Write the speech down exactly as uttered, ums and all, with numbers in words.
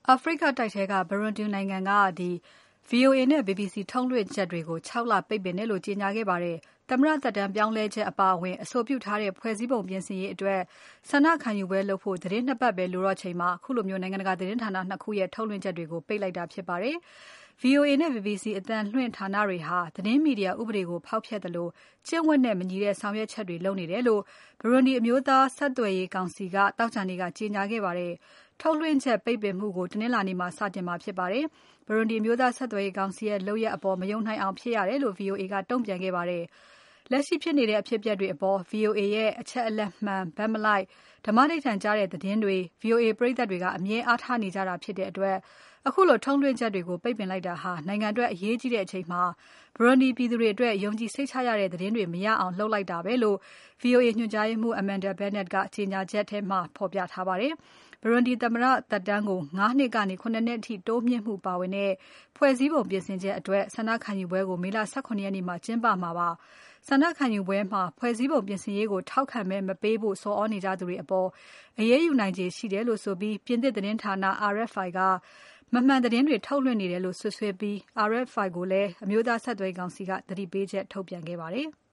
အာဖရိကတိုက်ထဲက Burundi နိုင်ငံက ဗွီအိုအေနဲ့ ဘီဘီစီ ထုတ်လွှင့်ချက်တွေကို ၆ လ ပိတ်ပင်တယ်လို့ ကြေညာခဲ့ပါတယ်။ သမ္မတသက်တမ်းပြောင်းလဲချက်အပါအဝင် အဆိုပြုထားတဲ့ ဖွဲ့စည်းပုံပြင်ဆင်ရေးအတွက် ဆန္ဒခံယူပွဲလုပ်ဖို့ သီတင်း ၂ ပတ်ပဲလိုတော့ချိန်မှာ ခုလို နိုင်ငံတကာသတင်းဌာန ၂ ခုရဲ့ ထုတ်လွှင့်ချက်တွေကို ပိတ်လိုက်တာဖြစ်ပါတယ်။ ဗွီအိုအေနဲ့ ဘီဘီစီ အသံလွှင့်ဌာနတွေဟာ သတင်းမီဒီယာဥပဒေကို ဖောက်ဖျက်သလို ကျင့်ဝတ်နဲ့ မညီတဲ့ဆောင်ရွက်ချက်တွေ လုပ်နေတယ်လို့ Burundi အမျိုးသားဆက်သွယ်ရေးကောင်စီက သောကြာနေ့က ကြေညာခဲ့ပါတယ်။ ထုတ်လွှင့်ချက်ပိတ်ပင်မှုကို တနင်္လာနေ့မှာ စတင်မှာဖြစ်ပါတယ်။ Burundi အမျိုးသားဆက်သွယ်ရေးကောင်စီရဲ့ လုပ်ရပ်အပေါ် မယုံနိုင်အောင်ဖြစ်ရတယ်လို့ VOA ကတုံ့ပြန်ခဲ့ပါတယ်။ လက်ရှိဖြစ်နေတဲ့ အဖြစ်အပျက်တွေအပေါ် VOA ရဲ့ အချက်အလက်မှန် ဘက်မလိုက် ဓမ္မဓိဌာန်ကျတဲ့ သတင်းတွေ VOA ပရိတ်သတ်တွေက အမြဲအားထားနေကြတာဖြစ်တဲ့အတွက် ခုလိုထုတ်လွှင့်ချက်တွေကို ပိတ်ပင်လိုက်တာဟာ နိုင်ငံအတွက် အရေးကြီးတဲ့အချိန်မှာ Burundi ပြည်သူတွေအတွက် ယုံကြည်စိတ်ချရတဲ့ သတင်းတွေ မရအောင် လုပ်လိုက်တာပဲလို့ VOA ညွှန်ကြားရေးမှူး Amanda Bennett ကကြေညာချက်ထဲမှာ ဖော်ပြထားပါတယ်။ Burundi သမ္မတသက်တမ်းကို ၅ နှစ်ကနေ ၇ နှစ်အထိ တိုးမြှင့်မှုပါဝင်တဲ့ ဖွဲ့စည်းပုံပြင်ဆင်ချက်အတွက် ဆန္ဒခံယူပွဲကို မေလ ၁၇ ရက်နေ့မှာ ကျင်းပမှာပါ။ ဆန္ဒခံယူပွဲမှာ ဖွဲ့စည်းပုံပြင်ဆင်ရေးကို ထောက်ခံမဲ မပေးဖို့ ဆော်သြနေကြသူတွေအပေါ် အရေးယူနိုင်ခြေရှိတယ်လို့ဆိုပြီး ပြင်သစ်သတင်းဌာန R F I က မမှန်သတင်းတွေ ထုတ်လွှင့်နေတယ်လို့ စွပ်စွဲပြီး R F I ကိုလည်း အမျိုးသားဆက်သွယ်ရေးကောင်စီက သတိပေးချက်ထုတ်ပြန်ခဲ့ပါတယ်။